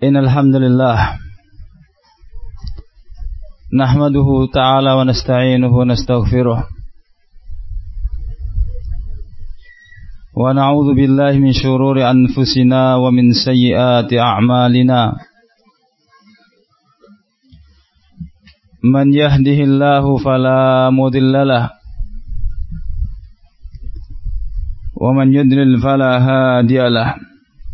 Innal hamdalillah nahmaduhu ta'ala wa nasta'inuhu wa nastaghfiruh wa na'udzu billahi min shururi anfusina wa min sayyiati a'malina. Man yahdihillahu fala mudilla lahu wa man yudlil fala hadiya lahu.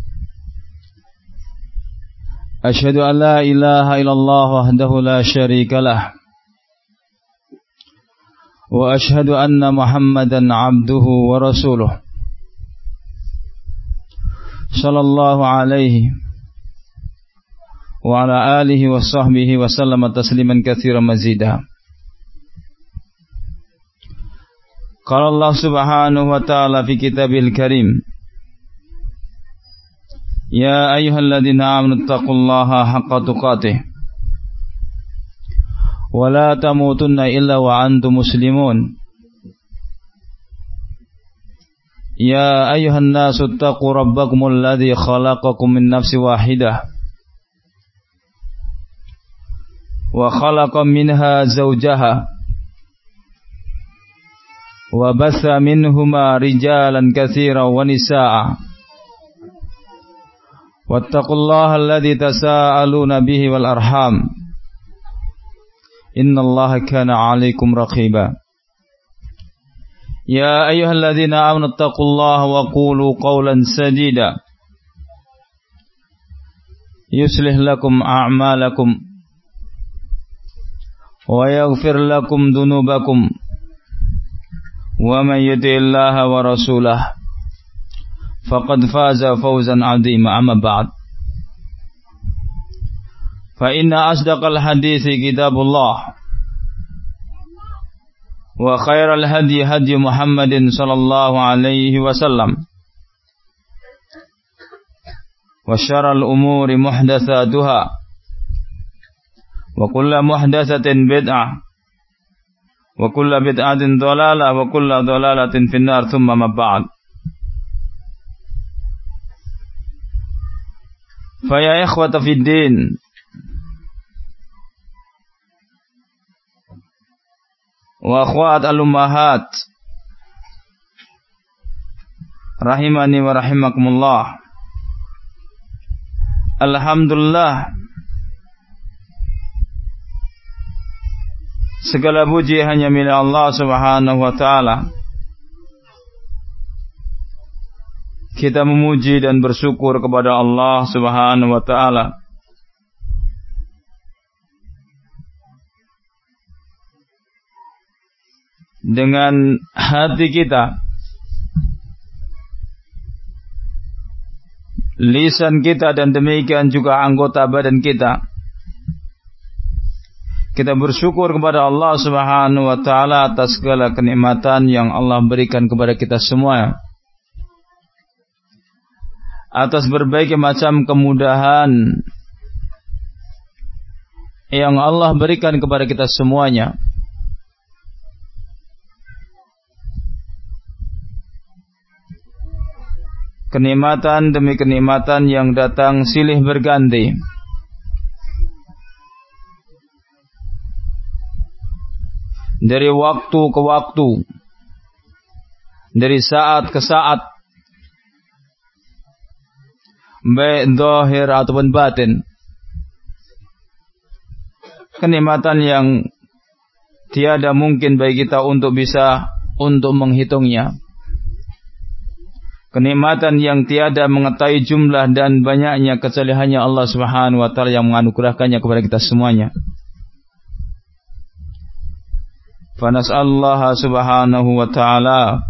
Asyhadu an la ilaha illallah wahdahu la syarika lah wa asyhadu anna Muhammadan abduhu wa rasuluh sallallahu alaihi wa ala alihi wa sahbihi wa sallama tasliman katsiran mazida. Qala Allah subhanahu wa ta'ala fi kitabil karim, Ya ayyuhalladzina amanu taqullaha haqqa tuqatih wa la tamutunna illa wa antum muslimun. Ya ayyuhan nasu taqu rabbakumul ladzi khalaqakum min nafsin wahidah wa khalaqa minha zawjaha wa batha minhuma rijalan katsiran wa nisaa'a. Wattaqullaha alladzi tasaaluna bihi wal arham innallaha kana 'alaikum raqiba. Ya ayyuhalladzina amanu taqullaha wa qulu qawlan sadida yuslih lakum a'malakum wa yaghfir lakum dhunubakum wa man yuti'illaha wa rasulahu faqad faza fawzan 'azima. Amma ba'd, fa inna asdaqal hadithi kitabullah wa khairal hadi hadi Muhammadin sallallahu alaihi wasallam wa syarrul umuri muhdatsatuha wa kullu muhdatsatin bid'ah wa kullu bid'atin dhalalah wa kullu dhalalatin finnar. Tsumma ma ba'd. Faya ikhwata fid din wa akhwat al-ummahat rahimani wa rahimakumullah. Alhamdulillah, segala puji hanya milik Allah subhanahu wa ta'ala. Kita memuji dan bersyukur kepada Allah subhanahu wa ta'ala dengan hati kita, lisan kita, dan demikian juga anggota badan kita. Kita bersyukur kepada Allah subhanahu wa ta'ala atas segala kenikmatan yang Allah berikan kepada kita semua, atas berbagai macam kemudahan yang Allah berikan kepada kita semuanya. Kenikmatan demi kenikmatan yang datang silih berganti. Dari waktu ke waktu, dari saat ke saat, baik zahir ataupun batin. Kenikmatan yang tiada mungkin bagi kita untuk menghitungnya. Kenikmatan yang tiada mengetahui jumlah dan banyaknya kecuali hanya Allah subhanahu wa ta'ala yang menganugerahkannya kepada kita semuanya. Fanas'allaha subhanahu wa ta'ala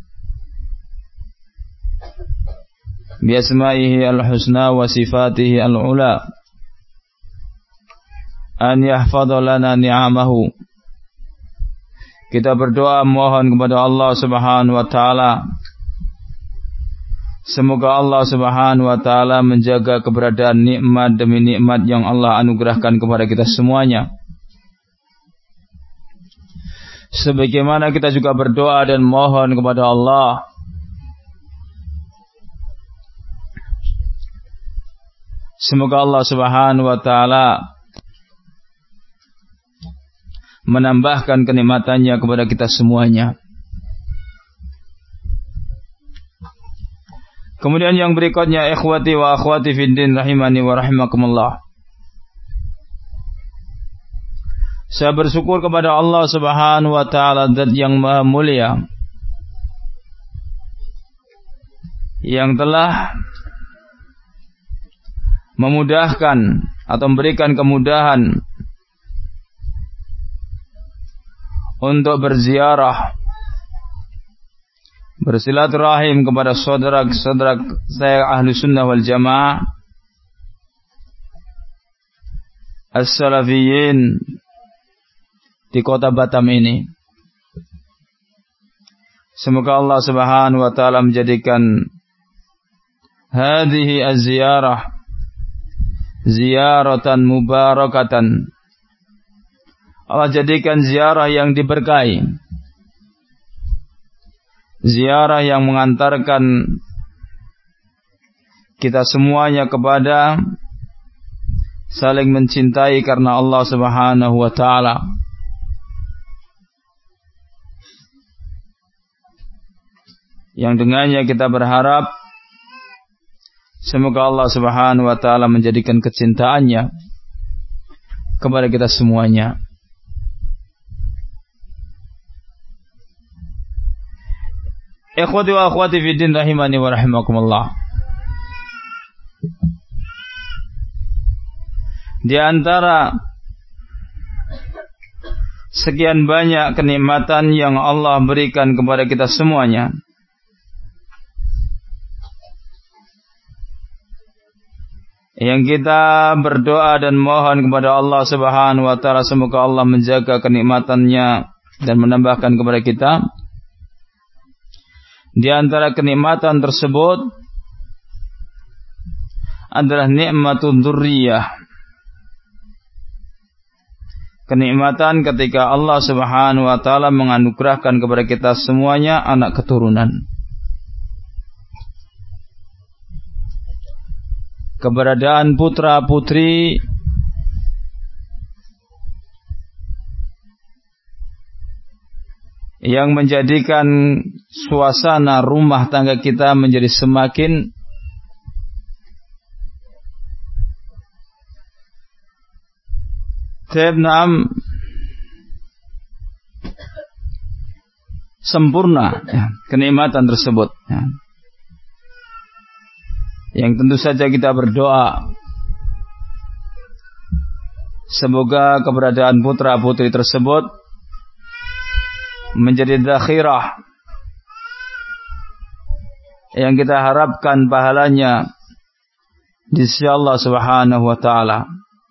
biasma'ihi al-husna wa sifatihi al-ula an yahfadha lana ni'amahu. Kita berdoa mohon kepada Allah subhanahu wa ta'ala, semoga Allah subhanahu wa ta'ala menjaga keberadaan nikmat demi nikmat yang Allah anugerahkan kepada kita semuanya. Sebagaimana kita juga berdoa dan mohon kepada Allah Semoga Allah Subhanahu wa taala menambahkan kenikmatannya kepada kita semuanya. Kemudian yang berikutnya, ikhwati wa akhwati fiddin rahimani wa rahimakumullah. Saya bersyukur kepada Allah Subhanahu wa taala, Zat yang Maha Mulia, yang telah memudahkan atau memberikan kemudahan untuk berziarah, bersilaturahim kepada saudara-saudara saya ahli sunnah wal jamaah as-salafiyin di kota Batam ini. Semoga Allah Subhanahu wa taala menjadikan hadhihi az-ziyarah ziyaratan mubarakatan. Allah jadikan ziarah yang diberkahi, ziarah yang mengantarkan kita semuanya kepada saling mencintai karena Allah Subhanahu wa taala. Yang dengannya kita berharap semoga Allah Subhanahu wa taala menjadikan kecintaannya kepada kita semuanya. Ikhwati wa akhwati fiddin rahimani wa rahimakumullah. Di antara sekian banyak kenikmatan yang Allah berikan kepada kita semuanya, yang kita berdoa dan mohon kepada Allah Subhanahu wa taala semoga Allah menjaga kenikmatannya dan menambahkan kepada kita. Di antara kenikmatan tersebut adalah nikmatul dzurriyyah. Kenikmatan ketika Allah Subhanahu wa taala menganugerahkan kepada kita semuanya anak keturunan. Keberadaan putra-putri yang menjadikan suasana rumah tangga kita menjadi semakin sempurna, ya, kenikmatan tersebut, ya. Yang tentu saja kita berdoa semoga keberadaan putra-putri tersebut menjadi zakhirah yang kita harapkan pahalanya di sisi Allah Subhanahu wa taala.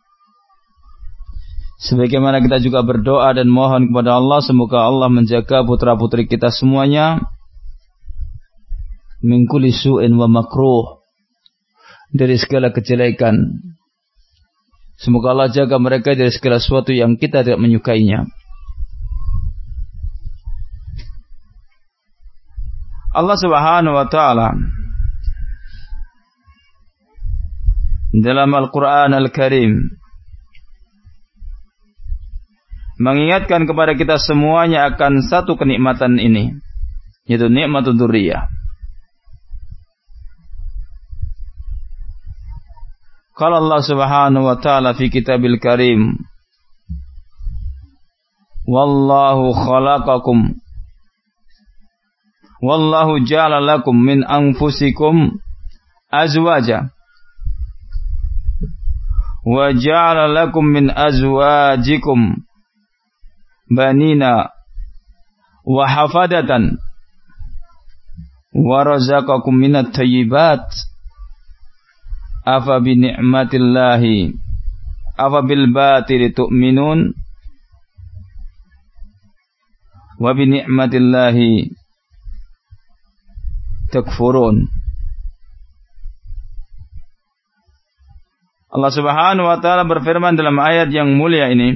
Sebagaimana kita juga berdoa dan mohon kepada Allah semoga Allah menjaga putra-putri kita semuanya min kulli su'in wa makruh, dari segala kejelekan. Semoga Allah jaga mereka dari segala sesuatu yang kita tidak menyukainya. Allah Subhanahu wa taala dalam Al-Qur'an Al-Karim mengingatkan kepada kita semuanya akan satu kenikmatan ini, yaitu nikmatul dzurriyyah. Qala Allah Subhanahu wa taala fi Kitabil Karim, wallahu khalaqakum wallahu ja'ala lakum min anfusikum azwaja wa ja'ala lakum min azwajikum banina wa hafadatan wa razaqakum minat thayyibat afa bi ni'matillahi afa bil batili tu'minun wa bi ni'matillahi takfurun. Allah Subhanahu wa taala berfirman dalam ayat yang mulia ini,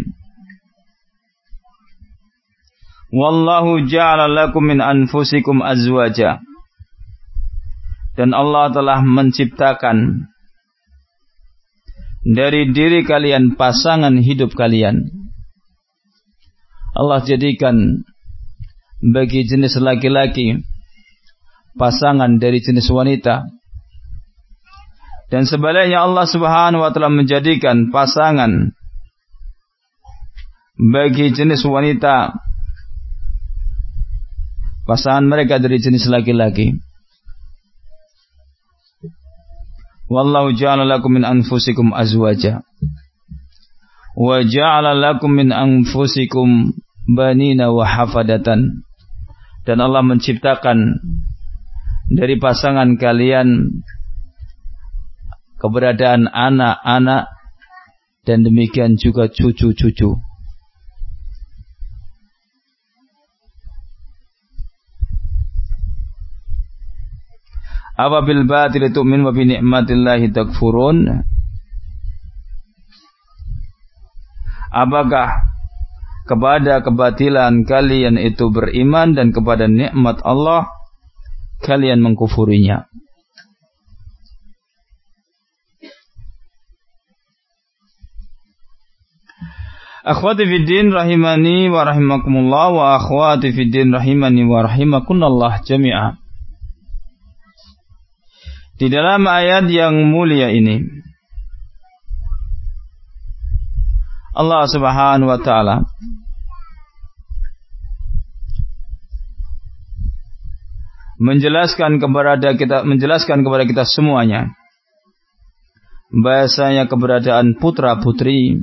wallahu ja'ala lakum min anfusikum azwaja, dan Allah telah menciptakan dari diri kalian pasangan hidup kalian. Allah jadikan bagi jenis laki-laki pasangan dari jenis wanita. Dan sebaliknya Allah Subhanahu wa taala menjadikan pasangan bagi jenis wanita pasangan mereka dari jenis laki-laki. Wallahu ja'ala lakum min anfusikum azwaja wa ja'ala lakum min anfusikum banina wa hafadatan. Dan Allah menciptakan dari pasangan kalian keberadaan anak-anak dan demikian juga cucu-cucu. Apa bil batil tu'min wa bi ni'matillahi takfurun? Apakah kepada kebatilan kalian itu beriman dan kepada nikmat Allah kalian mengkufurinya? Akhwati fid din rahimani wa rahimakumullah wa akhwati fid din rahimani wa rahimakunallah jami'ah. Di dalam ayat yang mulia ini Allah Subhanahu wa taala menjelaskan kepada kita semuanya bahasanya keberadaan putra-putri,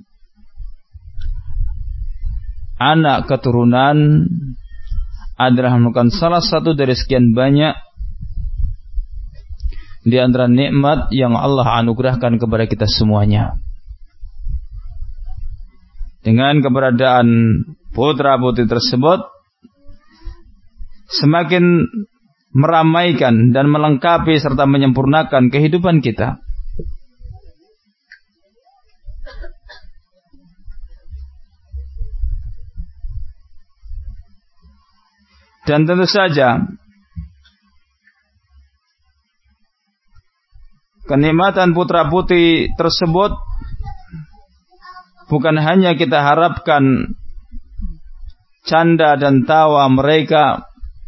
anak keturunan adalah merupakan salah satu dari sekian banyak di antara nikmat yang Allah anugerahkan kepada kita semuanya. Dengan keberadaan putra-putri tersebut semakin meramaikan dan melengkapi serta menyempurnakan kehidupan kita. Dan tentu saja kenikmatan putra-putri tersebut bukan hanya kita harapkan canda dan tawa mereka,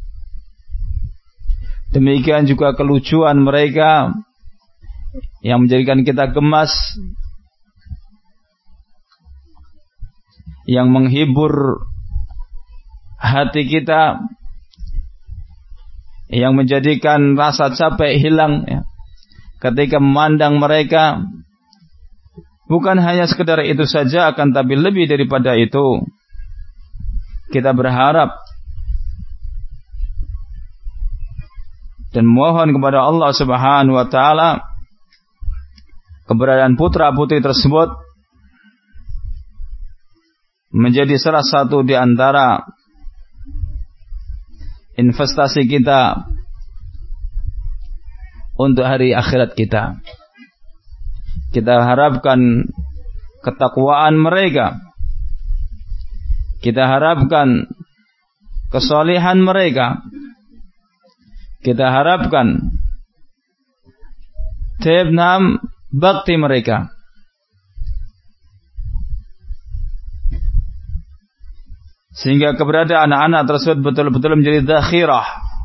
demikian juga kelucuan mereka yang menjadikan kita gemas, yang menghibur hati kita, yang menjadikan rasa capek hilang ketika memandang mereka. Bukan hanya sekedar itu saja, akan tapi lebih daripada itu kita berharap dan mohon kepada Allah Subhanahu wa taala keberadaan putra-putri tersebut menjadi salah satu di antara investasi kita untuk hari akhirat kita. Kita harapkan ketakwaan mereka, kita harapkan kesalehan mereka, kita harapkan tebnam bakti mereka. Sehingga keberadaan anak-anak tersebut betul-betul menjadi zakhirah,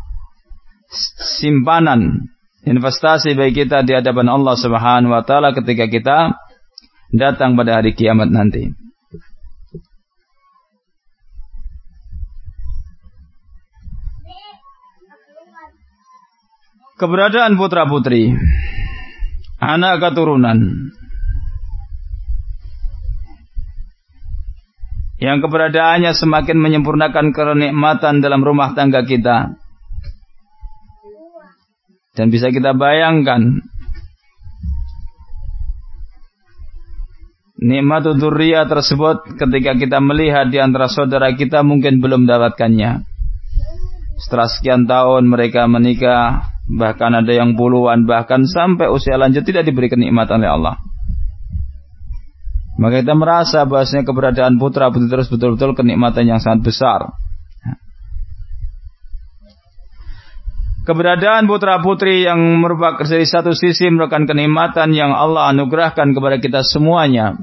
simpanan, investasi bagi kita di hadapan Allah Subhanahu wa taala ketika kita datang pada hari kiamat nanti. Keberadaan putra-putri, anak keturunan yang keberadaannya semakin menyempurnakan kenikmatan dalam rumah tangga kita. Dan bisa kita bayangkan nikmat dzurriyyah tersebut ketika kita melihat di antara saudara kita mungkin belum mendapatkannya. Setelah sekian tahun mereka menikah, bahkan ada yang puluhan, bahkan sampai usia lanjut tidak diberi kenikmatan oleh Allah. Maka kita merasa bahasanya keberadaan putra-putri terus betul-betul kenikmatan yang sangat besar. keberadaan putra-putri yang merupakan dari satu sisi merupakan kenikmatan yang Allah anugerahkan kepada kita semuanya,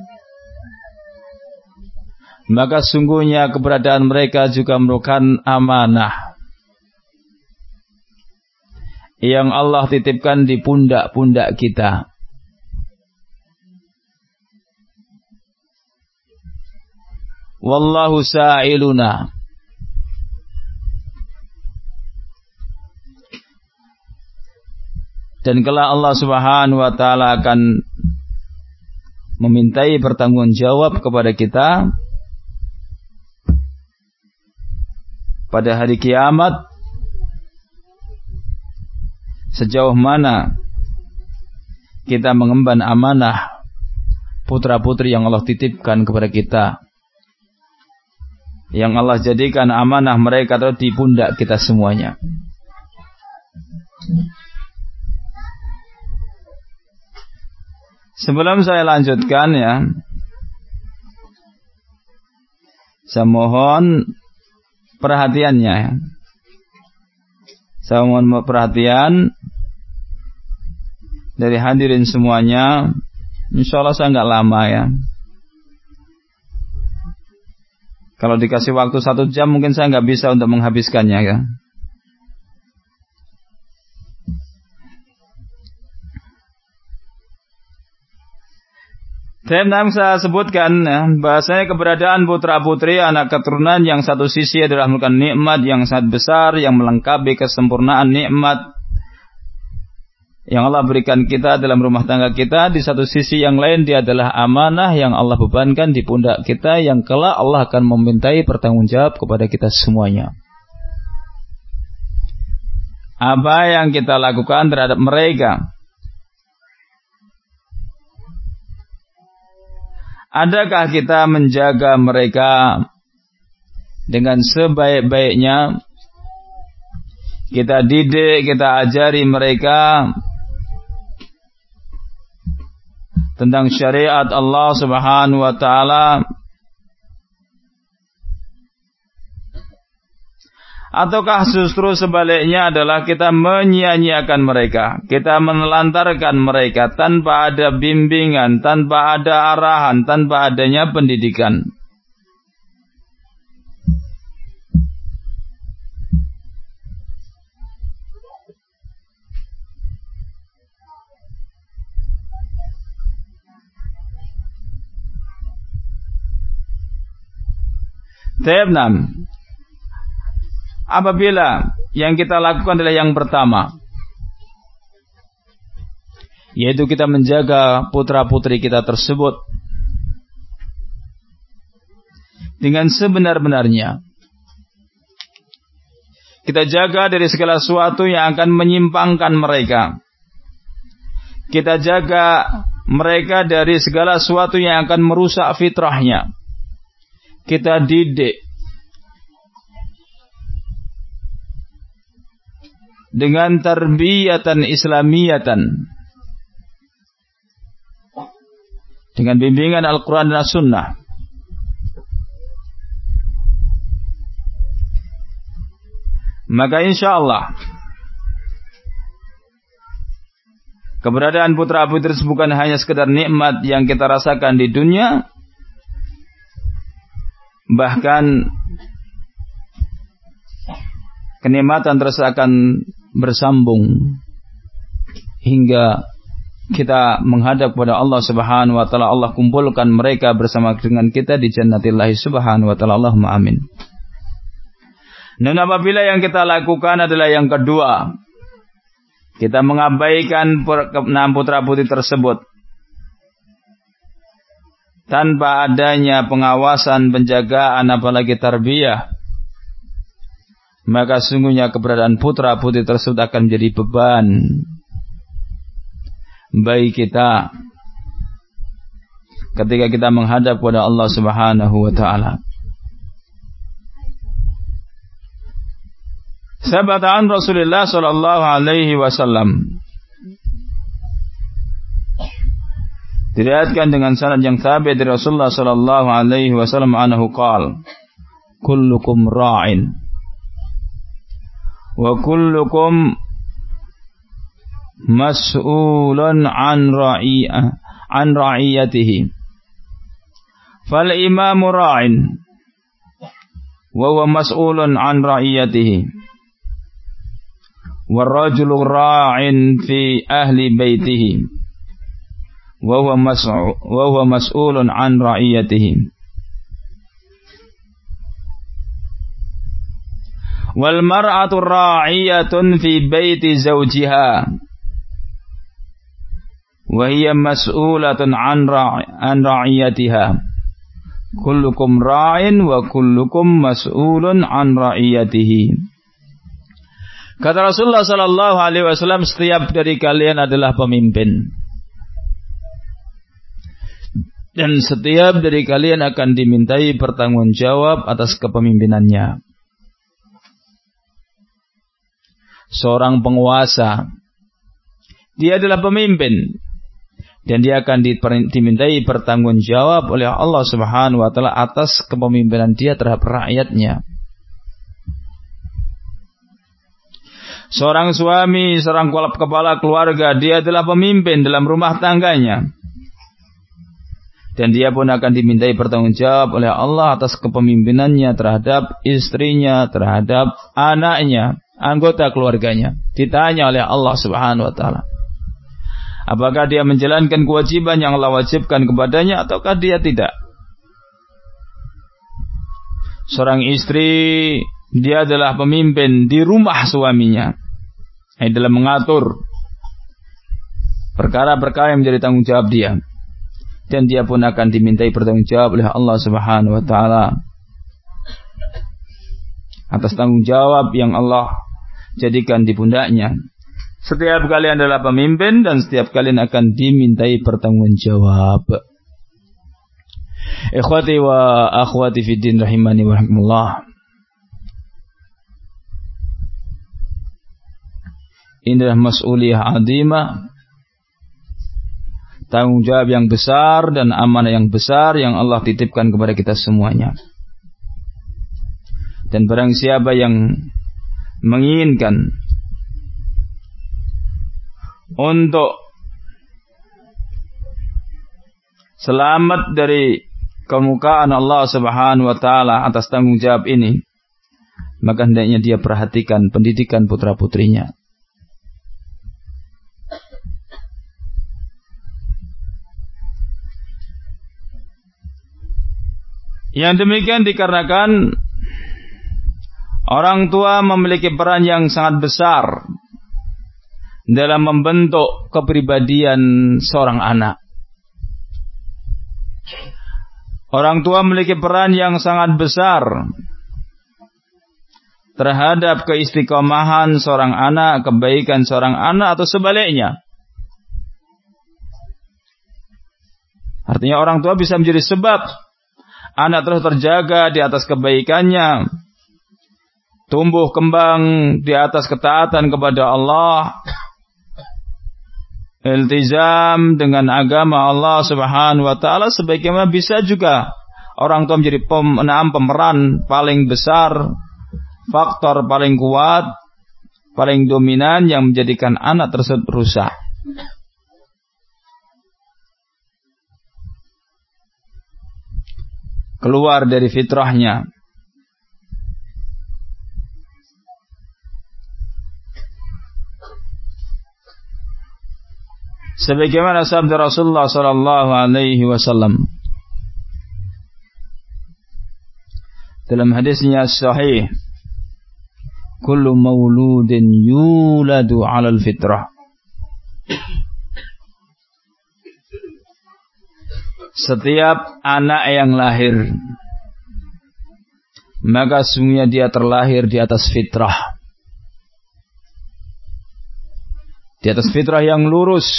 maka sungguhnya keberadaan mereka juga merupakan amanah yang Allah titipkan di pundak-pundak kita. Wallahu sa'iluna. Dan kelak Allah Subhanahu wa taala akan memintai pertanggungjawab kepada kita pada hari kiamat, sejauh mana kita mengemban amanah putra-putri yang Allah titipkan kepada kita, yang Allah jadikan amanah mereka di pundak kita semuanya. Sebelum saya lanjutkan ya, saya mohon perhatiannya ya. Saya mohon perhatian dari hadirin semuanya. Insyaallah saya enggak lama ya. Kalau dikasih waktu 1 jam mungkin saya enggak bisa untuk menghabiskannya ya. Saya sebutkan ya, bahasanya keberadaan putra-putri anak keturunan yang satu sisi adalah merupakan nikmat yang sangat besar yang melengkapi kesempurnaan nikmat yang Allah berikan kita dalam rumah tangga kita. Di satu sisi yang lain dia adalah amanah yang Allah bebankan di pundak kita, yang kelak Allah akan memintai pertanggungjawab kepada kita semuanya. Apa yang kita lakukan terhadap mereka? Adakah kita menjaga mereka dengan sebaik-baiknya? Kita didik, kita ajari mereka tentang syariat Allah Subhanahu wa taala, ataukah justru sebaliknya adalah kita menyia-nyiakan mereka, kita menelantarkan mereka tanpa ada bimbingan, tanpa ada arahan, tanpa adanya pendidikan? Tebnam. Apabila yang kita lakukan adalah yang pertama, yaitu kita menjaga putra-putri kita tersebut dengan sebenar-benarnya, kita jaga dari segala sesuatu yang akan menyimpangkan mereka, kita jaga mereka dari segala sesuatu yang akan merusak fitrahnya, kita didik dengan tarbiyatan islamiyatan, dengan bimbingan Al-Quran dan As-Sunnah, maka insyaallah keberadaan putra-putri bukan hanya sekedar nikmat yang kita rasakan di dunia, bahkan kenikmatan terus akan bersambung hingga kita menghadap kepada Allah Subhanahu wa taala. Allah kumpulkan mereka bersama dengan kita di jannatillahi Subhanahu wa taala. Allahumma amin. Dan apabila yang kita lakukan adalah yang kedua, kita mengabaikan putra-putri tersebut tanpa adanya pengawasan, penjagaan, apalagi tarbiyah, maka sungguhnya keberadaan putra-putri tersebut akan menjadi beban bagi kita ketika kita menghadap kepada Allah Subhanahu wa taala. Sabatan Rasulullah sallallahu alaihi wasallam diriwayatkan dengan sanad yang thabit dari Rasulullah sallallahu alaihi wasallam anhu qala, kullukum ra'in wa kullukum mas'ulun an ra'iyatihi. Fal imamu ra'in wa huwa mas'ulun an ra'iyatihi. Wal rajulu ra'in fi ahli baitihi wa huwa mas'ulun an ra'iyatihi. Wal mar'atu ra'iyatun fi baiti zawjiha wa hiya mas'ulatun an ra'iyatiha. Kullukum ra'in wa kullukum mas'ulun an ra'iyatihi. Kata Rasulullah sallallahu alaihi wasallam, setiap dari kalian adalah pemimpin. Dan setiap dari kalian akan dimintai pertanggungjawab atas kepemimpinannya. Seorang penguasa, dia adalah pemimpin, dan dia akan dimintai pertanggungjawab oleh Allah Subhanahu wa taala atas kepemimpinan dia terhadap rakyatnya. Seorang suami, seorang kepala keluarga, dia adalah pemimpin dalam rumah tangganya, dan dia pun akan dimintai pertanggungjawab oleh Allah atas kepemimpinannya terhadap istrinya, terhadap anaknya, anggota keluarganya. Ditanya oleh Allah Subhanahu wa taala, apakah dia menjalankan kewajiban yang Allah wajibkan kepadanya ataukah dia tidak? Seorang istri, dia adalah pemimpin di rumah suaminya, dalam mengatur perkara-perkara yang menjadi tanggung jawab dia, dan dia pun akan dimintai pertanggungjawab oleh Allah Subhanahu wa taala atas tanggung jawab yang Allah jadikan di pundaknya. Setiap kalian adalah pemimpin dan setiap kalian akan dimintai pertanggungjawab. Ikhwati wa akhwati fid din rahimani wa rahimakumullah. Inilah mas'uliyah azimah, tanggung jawab yang besar dan amanah yang besar yang Allah titipkan kepada kita semuanya. Dan barang siapa yang menginginkan untuk selamat dari kemurkaan Allah Subhanahu wa taala atas tanggung jawab ini, maka hendaknya dia perhatikan pendidikan putra-putrinya. Yang demikian dikarenakan orang tua memiliki peran yang sangat besar dalam membentuk kepribadian seorang anak. Orang tua memiliki peran yang sangat besar terhadap keistiqomahan seorang anak, kebaikan seorang anak atau sebaliknya. Artinya orang tua bisa menjadi sebab anak terus terjaga di atas kebaikannya, tumbuh kembang di atas ketaatan kepada Allah, iltizam dengan agama Allah Subhanahu wa taala. Sebagaimana bisa juga orang tua menjadi pemeran paling besar, faktor paling kuat, paling dominan yang menjadikan anak tersebut rusak. Keluar dari fitrahnya. Sebagaimana sabda Rasulullah sallallahu alaihi wasallam dalam hadisnya sahih, kullu mauludin yuladu 'alal fitrah. Setiap anak yang lahir, maka sungguhnya dia terlahir di atas fitrah, di atas fitrah yang lurus.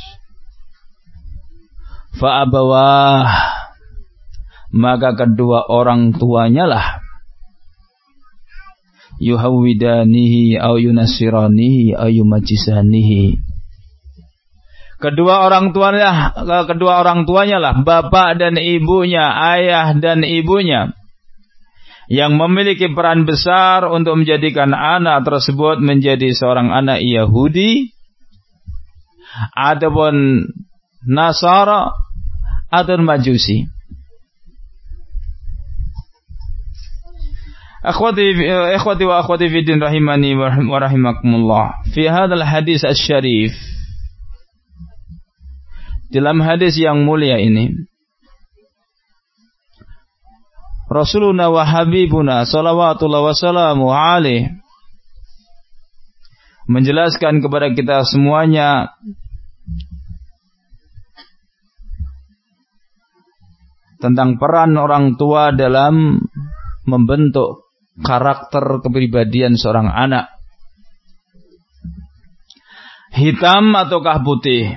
Fa'abawah, maka kedua orang tuanya lah, yuhawwidanihi au yunasiranihi au yumajisanihi. Kedua orang tuanya lah, bapak dan ibunya, ayah dan ibunya, yang memiliki peran besar untuk menjadikan anak tersebut menjadi seorang anak Yahudi ataupun Nasara atau Majusi. Ikhwati wa akhwati fi din rahimani wa rahimakumullah. Fi hadzal hadis asy-syarif, dalam hadis yang mulia ini, Rasuluna wa Habibuna salawatullah wa salamu alaih menjelaskan kepada kita semuanya tentang peran orang tua dalam membentuk karakter kepribadian seorang anak. Hitam ataukah putih?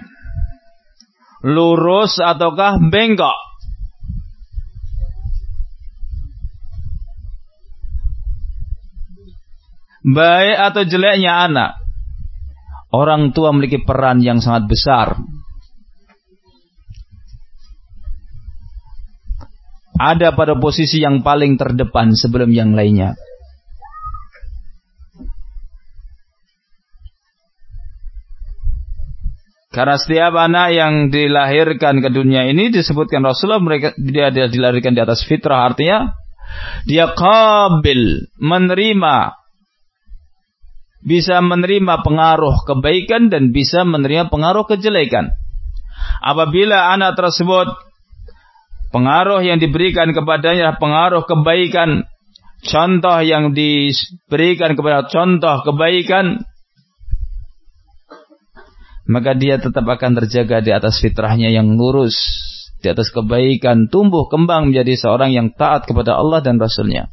Lurus ataukah bengkok? Baik atau jeleknya anak, orang tua memiliki peran yang sangat besar. Ada pada posisi yang paling terdepan sebelum yang lainnya. Karena setiap anak yang dilahirkan ke dunia ini, disebutkan Rasulullah, dia dilahirkan di atas fitrah, artinya dia qabil, menerima, bisa menerima pengaruh kebaikan dan bisa menerima pengaruh kejelekan. Apabila anak tersebut pengaruh yang diberikan kepadanya pengaruh kebaikan, contoh yang diberikan kepada contoh kebaikan, maka dia tetap akan terjaga di atas fitrahnya yang lurus, di atas kebaikan, tumbuh kembang menjadi seorang yang taat kepada Allah dan Rasulnya.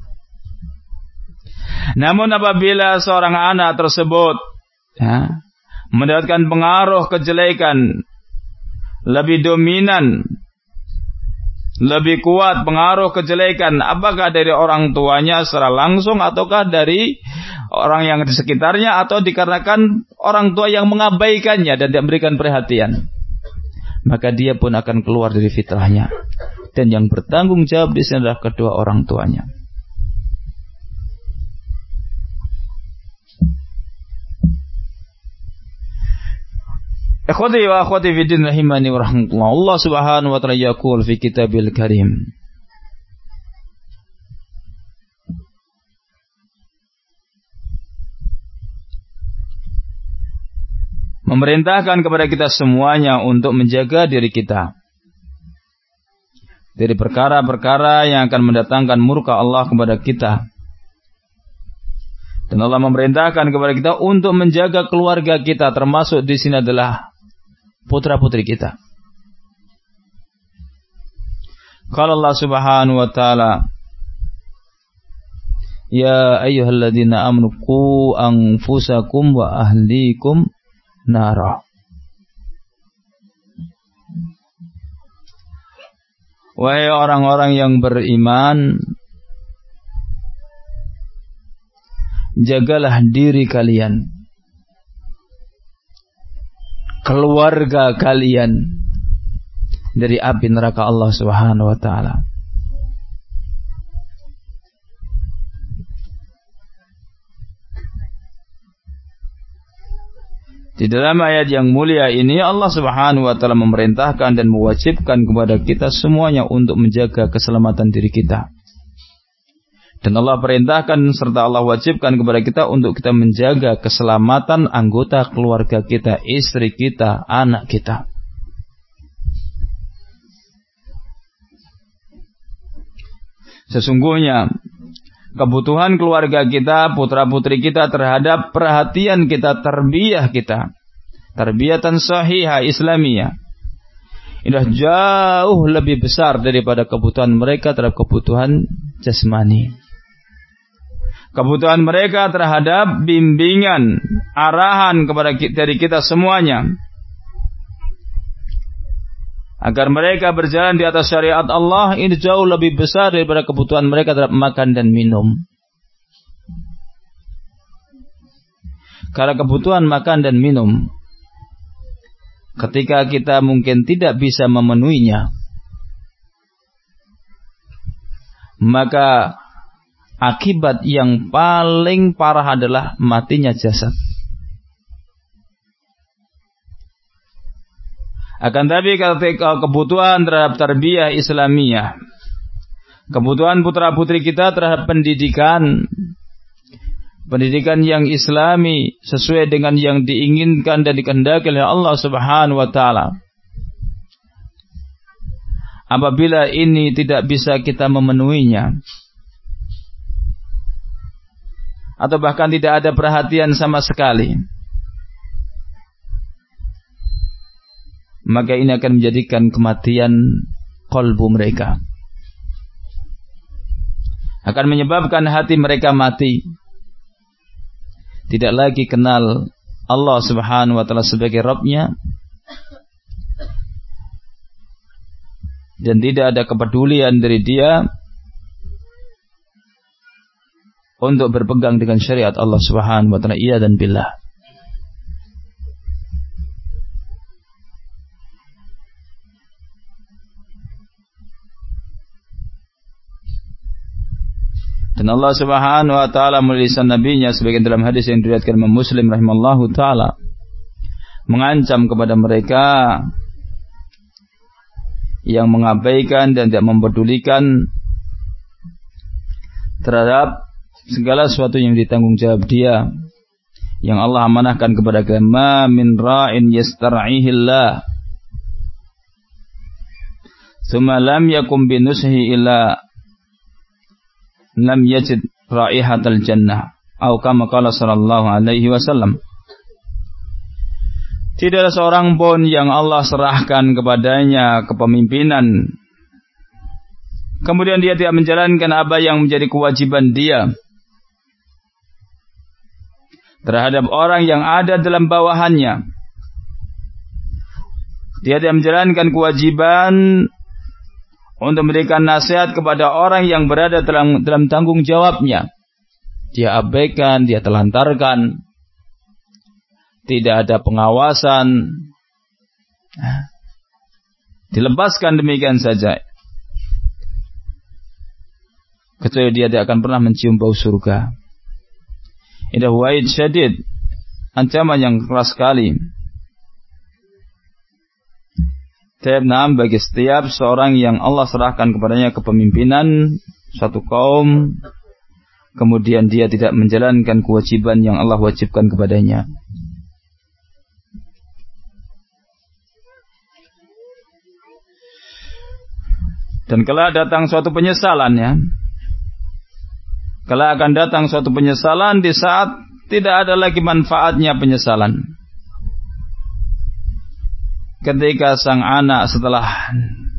Namun apabila seorang anak tersebut mendapatkan pengaruh kejelekan, lebih dominan, lebih kuat pengaruh kejelekan, apakah dari orang tuanya secara langsung ataukah dari orang yang di sekitarnya, atau dikarenakan orang tua yang mengabaikannya dan tidak memberikan perhatian, maka dia pun akan keluar dari fitrahnya, dan yang bertanggung jawab di sini adalah kedua orang tuanya. Ikhwati wa akhwati fi din rahimani wa rahmatullah. Allah subhanahu wa ta'ala yaqul fi kitabil karim, memerintahkan kepada kita semuanya untuk menjaga diri kita dari perkara-perkara yang akan mendatangkan murka Allah kepada kita. Dan Allah memerintahkan kepada kita untuk menjaga keluarga kita, termasuk di sini adalah putra-putri kita. Qala Allah subhanahu wa ta'ala, ya ayyuhalladzina amanu qu anfusakum wa ahlikum nara. Wahai orang-orang yang beriman, jagalah diri kalian, keluarga kalian dari api neraka Allah subhanahu wa ta'ala. Di dalam ayat yang mulia ini Allah subhanahu wa ta'ala memerintahkan dan mewajibkan kepada kita semuanya untuk menjaga keselamatan diri kita. Dan Allah perintahkan serta Allah wajibkan kepada kita untuk kita menjaga keselamatan anggota keluarga kita, istri kita, anak kita. Sesungguhnya kebutuhan keluarga kita, putra-putri kita terhadap perhatian kita, tarbiyah kita, tarbiyatan sahihah islamiyah, ini jauh lebih besar daripada kebutuhan mereka terhadap kebutuhan jasmani. Kebutuhan mereka terhadap bimbingan, arahan kepada dari kita semuanya, agar mereka berjalan di atas syariat Allah, ini jauh lebih besar daripada kebutuhan mereka terhadap makan dan minum. Karena kebutuhan makan dan minum, ketika kita mungkin tidak bisa memenuhinya, maka akibat yang paling parah adalah matinya jasad. Akan tapi ketika kebutuhan terhadap tarbiyah Islamiyah, kebutuhan putra-putri kita terhadap pendidikan yang Islami sesuai dengan yang diinginkan dan dikehendaki oleh Allah Subhanahu wa taala. Apabila ini tidak bisa kita memenuhinya, atau bahkan tidak ada perhatian sama sekali, maka ini akan menjadikan kematian qalbu mereka, akan menyebabkan hati mereka mati, tidak lagi kenal Allah Subhanahu wa taala sebagai Rabb-nya, dan tidak ada kepedulian dari dia untuk berpegang dengan syariat Allah Subhanahu wa taala. Iya dan billah. Dan Allah Subhanahu wa taala melalui lisan nabinya sebagian dalam hadis yang diriwayatkan Imam Muslim rahimallahu taala mengancam kepada mereka yang mengabaikan dan tidak mempedulikan terhadap segala sesuatu yang ditanggung jawab dia, yang Allah amanahkan kepada ma min ra'in yastar'ihillah thumma lam yakum binusihi illa lam yajid raihatal jannah atau kama qala sallallahu alaihi wasallam. Tidak ada seorang pun yang Allah serahkan kepadanya kepemimpinan, kemudian dia tidak menjalankan apa yang menjadi kewajiban dia terhadap orang yang ada dalam bawahannya. Dia tidak menjalankan kewajiban untuk memberikan nasihat kepada orang yang berada dalam tanggung jawabnya. Dia abaikan, dia telantarkan, tidak ada pengawasan, dilepaskan demikian saja, kecuali dia tidak akan pernah mencium bau surga. Ini wa'id syadid, ancaman yang keras sekali. Ta'ibnam bagi setiap seorang yang Allah serahkan kepadanya kepemimpinan suatu kaum, kemudian dia tidak menjalankan kewajiban yang Allah wajibkan kepadanya. Dan kelak datang suatu penyesalan, ya. Kelak akan datang suatu penyesalan di saat tidak ada lagi manfaatnya penyesalan. Ketika sang anak setelah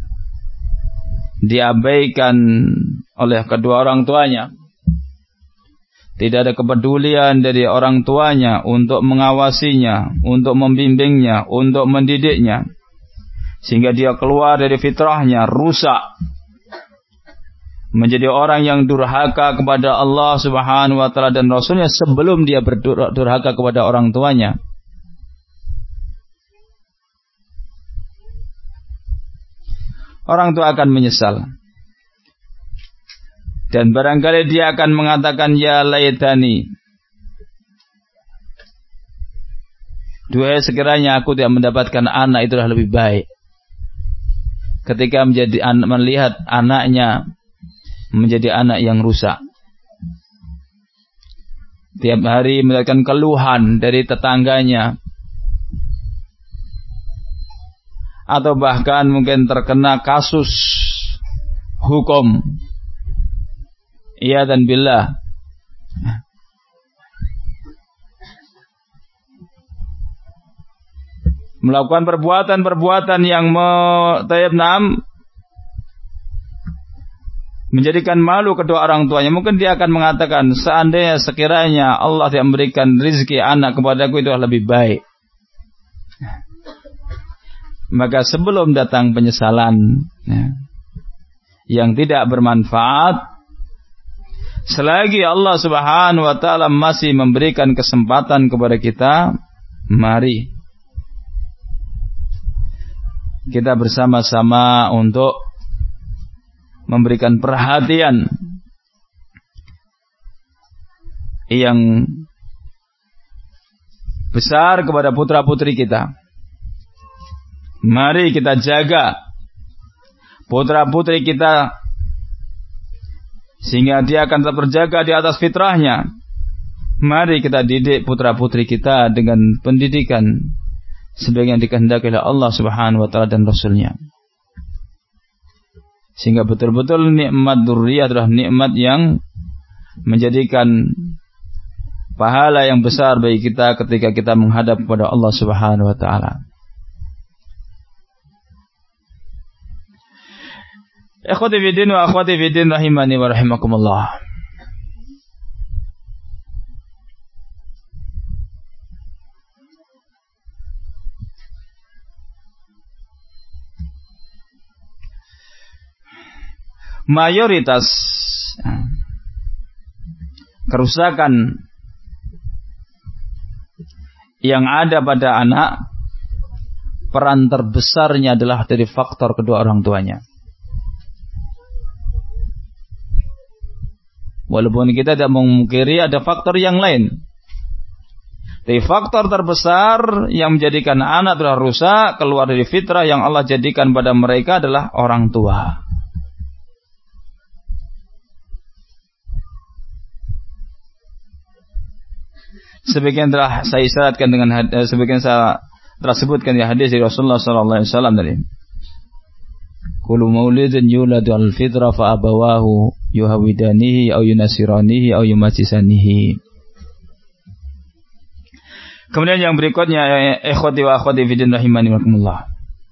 diabaikan oleh kedua orang tuanya, tidak ada kepedulian dari orang tuanya untuk mengawasinya, untuk membimbingnya, untuk mendidiknya, sehingga dia keluar dari fitrahnya, rusak, menjadi orang yang durhaka kepada Allah Subhanahu wa taala dan Rasulnya sebelum dia berdurhaka kepada orang tuanya. Orang tua akan menyesal. Dan barangkali dia akan mengatakan, ya laitani, duhai sekiranya aku tidak mendapatkan anak, itulah lebih baik. Ketika melihat anaknya menjadi anak yang rusak, tiap hari mendapatkan keluhan dari tetangganya, atau bahkan mungkin terkena kasus hukum, iya dan billah, melakukan perbuatan-perbuatan yang menjadikan malu kedua orang tuanya. Mungkin dia akan mengatakan, seandainya sekiranya Allah tidak memberikan rezeki anak kepadaku, itu lebih baik. Maka sebelum datang penyesalan yang tidak bermanfaat, selagi Allah Subhanahu wa taala masih memberikan kesempatan kepada kita, mari kita bersama-sama untuk memberikan perhatian yang besar kepada putra-putri kita. Mari kita jaga putra-putri kita sehingga dia akan tetap terjaga di atas fitrahnya. Mari kita didik putra-putri kita dengan pendidikan sebagaimana dikehendaki oleh Allah Subhanahu wa taala dan Rasul-Nya. Sehingga betul-betul nikmat dzurriyyah adalah nikmat yang menjadikan pahala yang besar bagi kita ketika kita menghadap kepada Allah Subhanahu wa taala. Ikhwati fi din wa akhwati fi din rahimani wa rahimakumullah. Mayoritas kerusakan yang ada pada anak, peran terbesarnya adalah dari faktor kedua orang tuanya. Walaupun kita tidak memungkiri ada faktor yang lain, tapi faktor terbesar yang menjadikan anak telah rusak, keluar dari fitrah yang Allah jadikan pada mereka adalah orang tua. Sebagian telah saya isyaratkan dengan sebagian saya telah sebutkan di hadis dari Rasulullah sallallahu alaihi wasallam tadi. Kullu maulidin yuladu al-fitra fa abawahu yuhawidanihi aw yunasiranihi aw yumajisanihi. Kemudian yang berikutnya, ikhwati wa akhwati fi din rahimani wakumullah.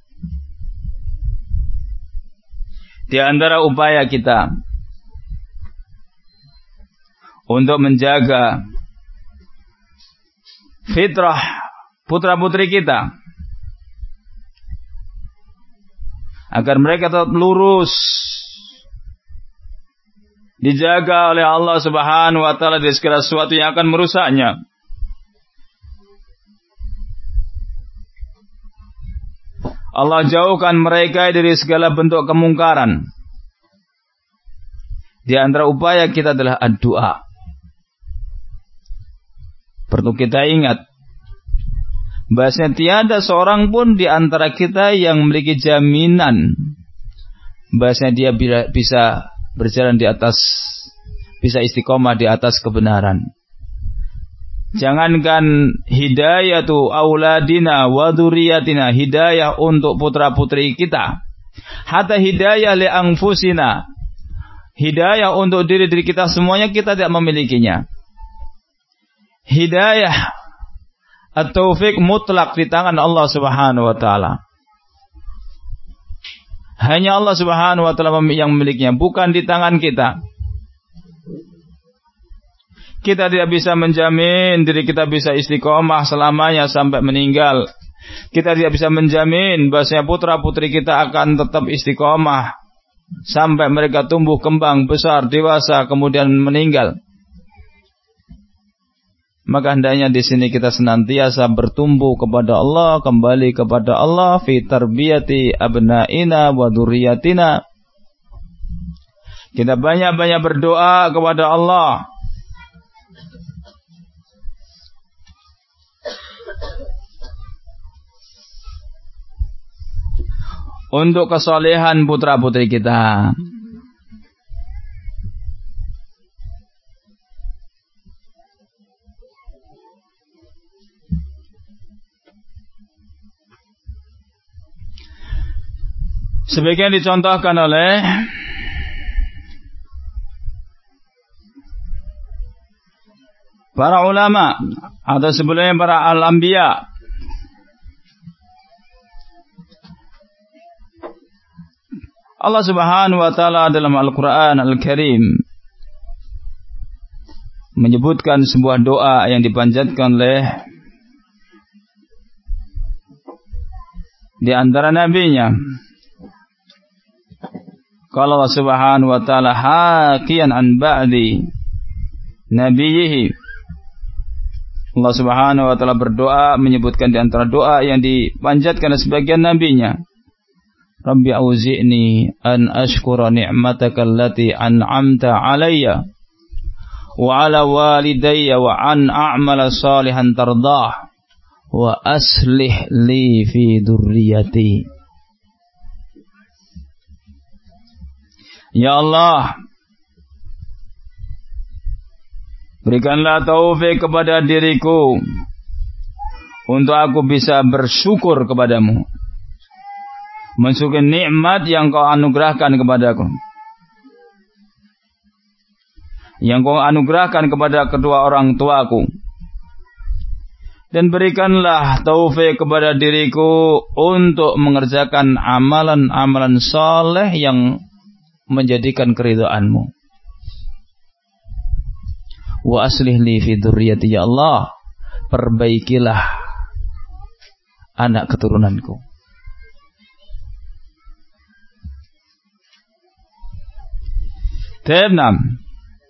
Di antara upaya kita untuk menjaga fitrah putra-putri kita agar mereka tetap lurus, dijaga oleh Allah Subhanahu wa taala dari segala sesuatu yang akan merusaknya. Allah jauhkan mereka dari segala bentuk kemungkaran. Di antara upaya kita adalah doa. Perlu kita ingat bahwasanya tiada seorang pun di antara kita yang memiliki jaminan bahwasanya dia bisa berjalan di atas, bisa istiqomah di atas kebenaran. Jangankan hidayatu auladina wa dzurriyyatina, hidayah untuk putra-putri kita, hatta hidayah li anfusina, hidayah untuk diri-diri kita semuanya kita tidak memilikinya. Hidayah at-taufiq mutlak di tangan Allah Subhanahu wa taala. Hanya Allah Subhanahu wa taala yang memilikinya, bukan di tangan kita. Kita tidak bisa menjamin diri kita bisa istiqomah selamanya sampai meninggal. Kita tidak bisa menjamin bahwasanya putra-putri kita akan tetap istiqomah sampai mereka tumbuh kembang besar dewasa kemudian meninggal. Maka hendaknya di sini kita senantiasa bertumbuh kepada Allah, kembali kepada Allah fi tarbiyati abnaina wa dzurriyyatina. Kita banyak-banyak berdoa kepada Allah untuk kesalehan putra-putri kita. Sebagian dicontohkan oleh para ulama atau sebelumnya para al-anbiya. Allah Subhanahu wa taala dalam Al-Qur'an Al-Karim menyebutkan sebuah doa yang dipanjatkan oleh di antara nabinya. Kalau Allah Subhanahu wa taala hakian an ba'di nabiyhi, Allah Subhanahu wa taala berdoa menyebutkan di antara doa yang dipanjatkan oleh sebagian nabinya, Rabbi auzi'ni an ashkura ni'mataka allati an'amta 'alayya wa 'ala walidayya wa an a'mala salihan tardah wa aslih li fi dzurriyyati. Ya Allah, berikanlah taufik kepada diriku untuk aku bisa bersyukur kepadamu, mensyukuri nikmat yang kau anugerahkan kepadaku, yang kau anugerahkan kepada kedua orang tuaku. Dan berikanlah taufik kepada diriku untuk mengerjakan amalan-amalan saleh yang menjadikan keridhaan-Mu. Wa aslih li fi dzurriyyati, ya Allah, perbaikilah anak keturunanku. Tenam.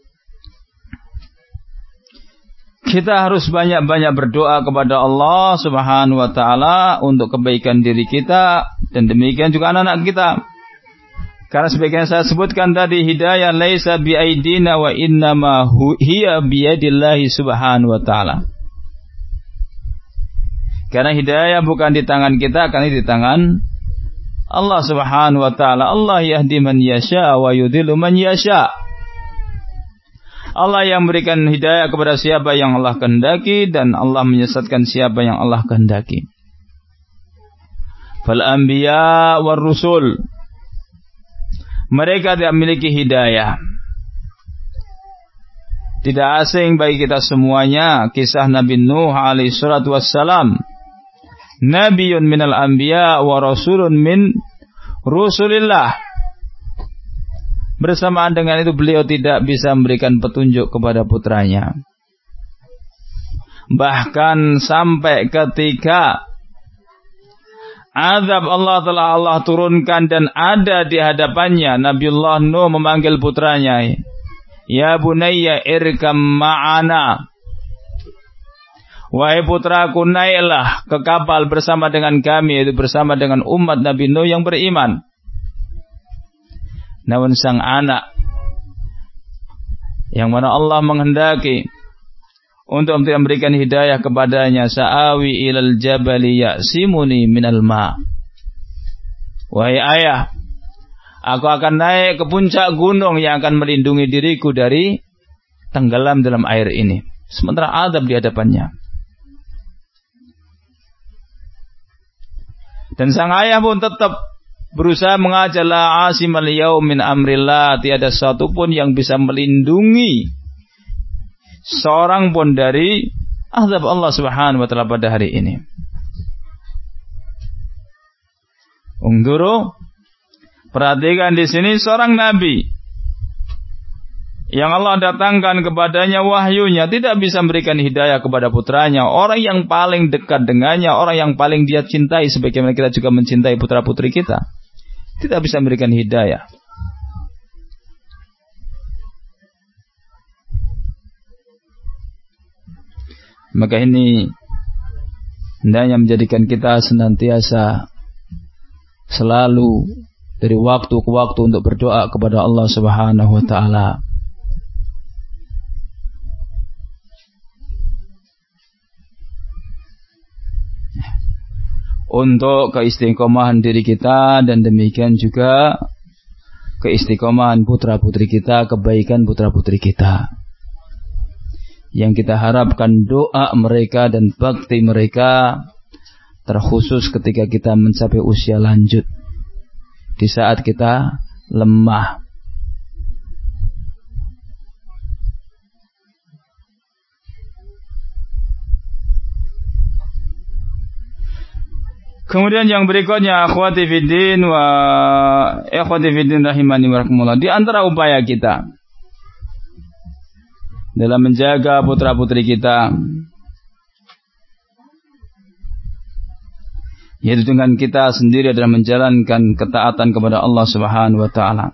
Kita harus banyak-banyak berdoa kepada Allah Subhanahu wa taala untuk kebaikan diri kita dan demikian juga anak-anak kita. Karena sebagian saya sebutkan tadi, hidayah laisa bi aidina wa innama hiya bi yadillahi Subhanahu wa taala. Karena hidayah bukan di tangan kita, karena di tangan Allah Subhanahu wa taala. Allah yahdi man yasha wa yudhillu man yasha. Allah yang memberikan hidayah kepada siapa yang Allah kehendaki dan Allah menyesatkan siapa yang Allah kehendaki. Fal anbiya war rusul, mereka tidak memiliki hidayah. Tidak asing bagi kita semuanya kisah Nabi Nuh alaihi salatu wassalam. Nabiyyun minal anbiya wa rasulun min rusulillah. Bersamaan dengan itu beliau tidak bisa memberikan petunjuk kepada putranya. Bahkan sampai ketika azab Allah telah Allah turunkan dan ada di hadapannya, Nabiullah Nuh memanggil putranya, ya bunayya irkam ma'ana, wahai putraku naiklah ke kapal bersama dengan kami, yaitu bersama dengan umat Nabi Nuh yang beriman. Namun sang anak yang mana Allah menghendaki untuk memberikan hidayah kepadanya, sa'awi ilal jabali ya'simuni minal ma', wahai ayah, aku akan naik ke puncak gunung yang akan melindungi diriku dari tenggelam dalam air ini. Sementara azab di hadapannya. Dan sang ayah pun tetap berusaha mengajak, la asimal yaum min amrillah, tiada satu pun yang bisa melindungi seorang pun dari azab Allah Subhanahu wa taala pada hari ini. Ungduru, perhatikan di sini seorang nabi yang Allah datangkan kepadanya wahyunya tidak bisa memberikan hidayah kepada putranya, orang yang paling dekat dengannya, orang yang paling dia cintai, sebagaimana kita juga mencintai putra-putri kita, tidak bisa memberikan hidayah. Maka ini hendaknya menjadikan kita senantiasa selalu dari waktu ke waktu untuk berdoa kepada Allah Subhanahu wa taala. Untuk keistiqomahan diri kita dan demikian juga keistiqomahan putra-putri kita, kebaikan putra-putri kita. Yang kita harapkan doa mereka dan bakti mereka terkhusus ketika kita mencapai usia lanjut, di saat kita lemah. Kemudian yang berikutnya, akhwati fiddin wa ikhwati fiddin rahimani wa rahimakumullah, di antara upaya kita dalam menjaga putra-putri kita, yaitu dengan kita sendiri adalah menjalankan ketaatan kepada Allah Subhanahu wa taala.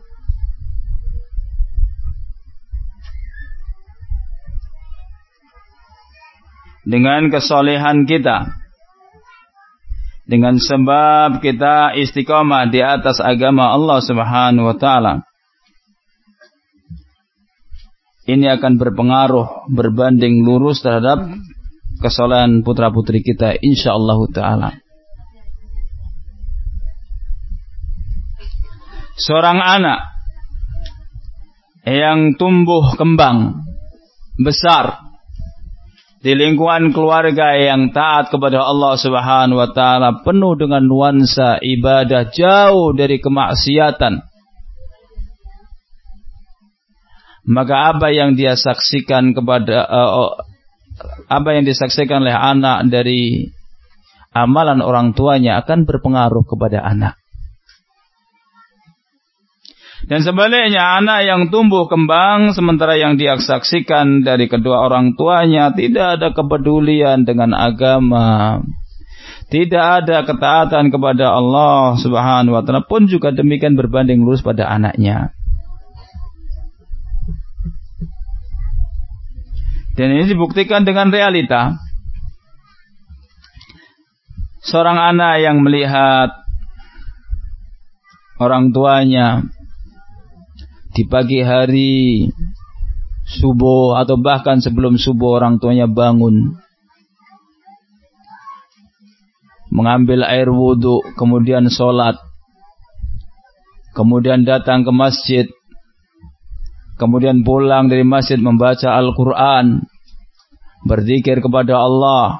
Dengan kesolehan kita, dengan sebab kita istiqamah di atas agama Allah Subhanahu wa taala, ini akan berpengaruh berbanding lurus terhadap kesolehan putra-putri kita insyaallah taala. Seorang anak yang tumbuh kembang besar di lingkungan keluarga yang taat kepada Allah Subhanahu wa taala, penuh dengan nuansa ibadah, jauh dari kemaksiatan, maka apa yang dia saksikan oleh anak dari amalan orang tuanya akan berpengaruh kepada anak. Dan sebaliknya, anak yang tumbuh kembang sementara yang dia saksikan dari kedua orang tuanya tidak ada kepedulian dengan agama, tidak ada ketaatan kepada Allah Subhanahu wa taala, pun juga demikian berbanding lurus pada anaknya. Dan ini dibuktikan dengan realita. Seorang anak yang melihat orang tuanya di pagi hari subuh atau bahkan sebelum subuh orang tuanya bangun, mengambil air wudhu, kemudian sholat, kemudian datang ke masjid, kemudian pulang dari masjid membaca Al-Quran, berzikir kepada Allah.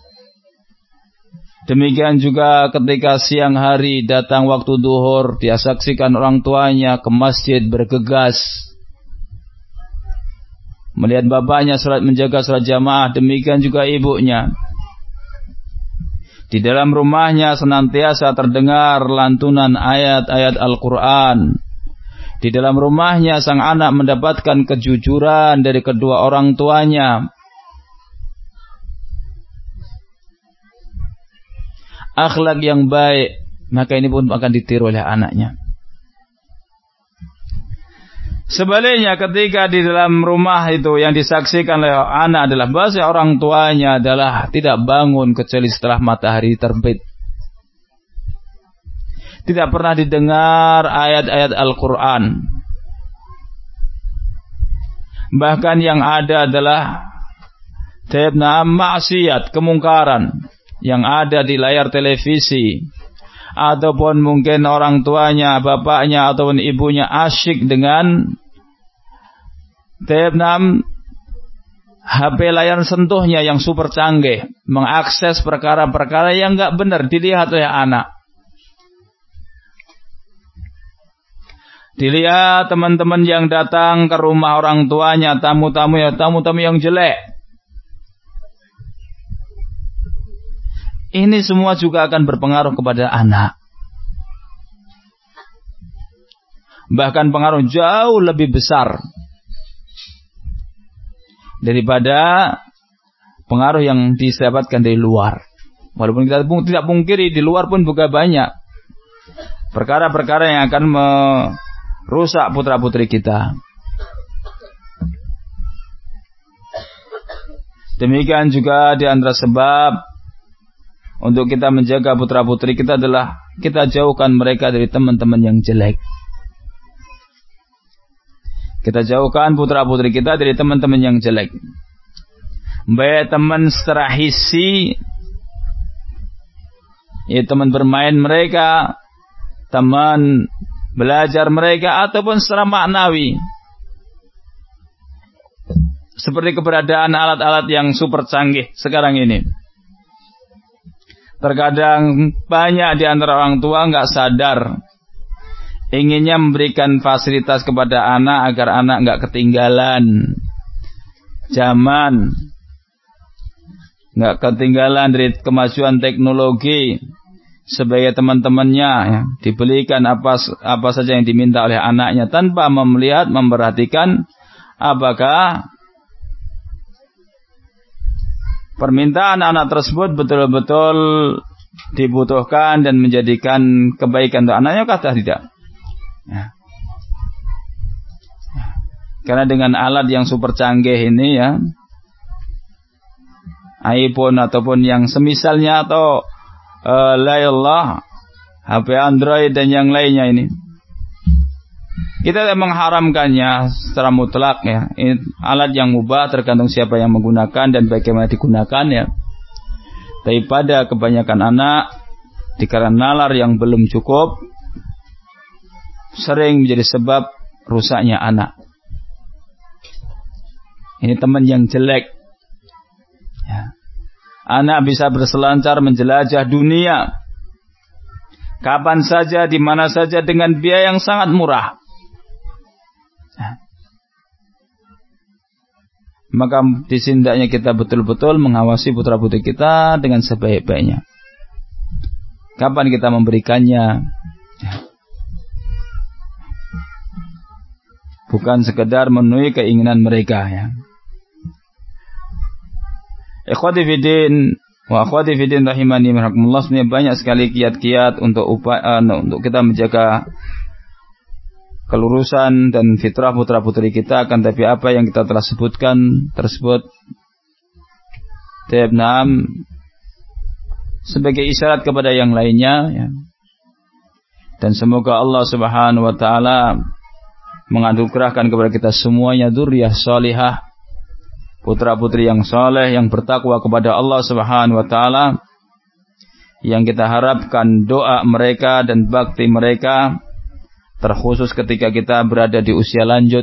Demikian juga ketika siang hari datang waktu duhur, dia saksikan orang tuanya ke masjid bergegas, melihat bapaknya menjaga salat jamaah, demikian juga ibunya. Di dalam rumahnya senantiasa terdengar lantunan ayat-ayat Al-Quran. Di dalam rumahnya sang anak mendapatkan kejujuran dari kedua orang tuanya, akhlak yang baik, maka ini pun akan ditiru oleh anaknya. Sebaliknya, ketika di dalam rumah itu yang disaksikan oleh anak adalah bahasa orang tuanya adalah tidak bangun kecuali setelah matahari terbit, tidak pernah didengar ayat-ayat Al-Quran, bahkan yang ada adalah maksiat, kemungkaran yang ada di layar televisi, ataupun mungkin orang tuanya, bapaknya ataupun ibunya asyik dengan HP layar sentuhnya yang super canggih, mengakses perkara-perkara yang enggak benar dilihat oleh anak. Dilihat teman-teman yang datang ke rumah orang tuanya, tamu-tamu yang jelek. Ini semua juga akan berpengaruh kepada anak. Bahkan pengaruh jauh lebih besar daripada pengaruh yang didapatkan dari luar. Walaupun kita tidak pungkiri di luar pun juga banyak perkara-perkara yang akan merusak putra-putri kita. Demikian juga di antara sebab untuk kita menjaga putra-putri kita adalah kita jauhkan mereka dari teman-teman yang jelek. Kita jauhkan putra-putri kita dari teman-teman yang jelek. Baik teman secara hissi, ya teman bermain mereka, teman belajar mereka, ataupun secara maknawi, seperti keberadaan alat-alat yang super canggih sekarang ini. Terkadang banyak di antara orang tua enggak sadar, inginnya memberikan fasilitas kepada anak agar anak enggak ketinggalan zaman, enggak ketinggalan dari kemajuan teknologi. Sebagai teman-temannya, ya, dibelikan apa saja yang diminta oleh anaknya tanpa melihat, memperhatikan apakah permintaan anak tersebut betul-betul dibutuhkan dan menjadikan kebaikan untuk anaknya atau tidak. Ya. Karena dengan alat yang super canggih ini, ya, iPhone ataupun yang semisalnya, atau HP Android dan yang lainnya ini, Kita mengharamkannya secara mutlak ya. Ini alat yang mubah tergantung siapa yang menggunakan dan bagaimana digunakan ya. Tapi pada kebanyakan anak dikarenakan nalar yang belum cukup sering menjadi sebab rusaknya anak. Ini teman yang jelek ya. Anak bisa berselancar menjelajah dunia kapan saja, di mana saja dengan biaya yang sangat murah. Maka disindaknya kita betul-betul mengawasi putra-putri kita dengan sebaik-baiknya. Kapan kita memberikannya? Bukan sekedar memenuhi keinginan mereka ya. Ikhwati fiddin wa akhwati fiddin rahimani rahimakumullah, sebenarnya banyak sekali kiat-kiat untuk kita menjaga kelurusan dan fitrah putra-putri kita, akan tapi apa yang kita telah sebutkan tersebut sebagai isyarat kepada yang lainnya ya. Dan semoga Allah Subhanahu wa taala menganugerahkan kepada kita semuanya dzurriyyah salihah, putra-putri yang saleh yang bertakwa kepada Allah Subhanahu wa taala, yang kita harapkan doa mereka dan bakti mereka terkhusus ketika kita berada di usia lanjut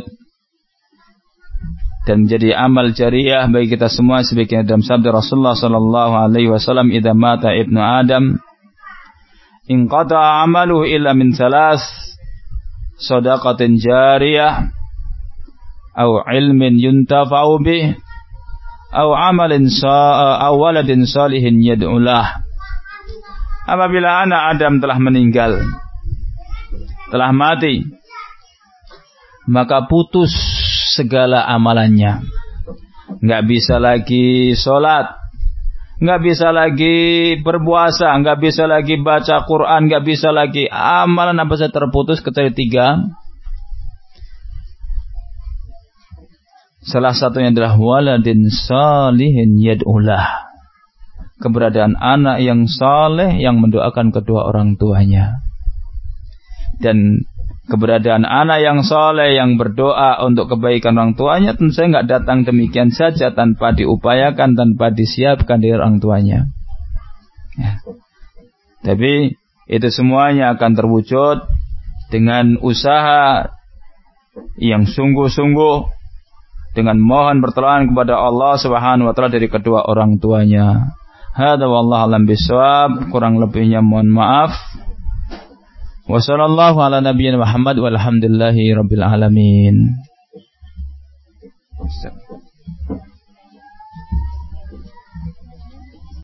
dan menjadi amal jariyah bagi kita semua, sebagaimana dalam sabda Rasulullah sallallahu alaihi wasallam, "Idza mata ibnu Adam inqata 'amaluhu illa min thalath, shadaqatin jariyah aw ilmin yuntafa'u bih aw amalin aw waladin salihin yad'u lah." Apabila anak Adam telah meninggal, telah mati, maka putus segala amalannya. Enggak bisa lagi sholat, enggak bisa lagi berpuasa, enggak bisa lagi baca Quran, enggak bisa lagi amalan apa saja terputus kecuali 3. Salah satunya adalah waladin salihin yad'ulah, keberadaan anak yang saleh yang mendoakan kedua orang tuanya. Dan keberadaan anak yang saleh yang berdoa untuk kebaikan orang tuanya tentu saja enggak datang demikian saja tanpa diupayakan, tanpa disiapkan dari orang tuanya ya. Tapi itu semuanya akan terwujud dengan usaha yang sungguh-sungguh, dengan mohon pertolongan kepada Allah Subhanahu wa taala dari kedua orang tuanya. Hadza wallahu a'lam bishawab, kurang lebihnya mohon maaf. Wa sallallahu ala nabiyina Muhammad walhamdulillahi rabbil alamin.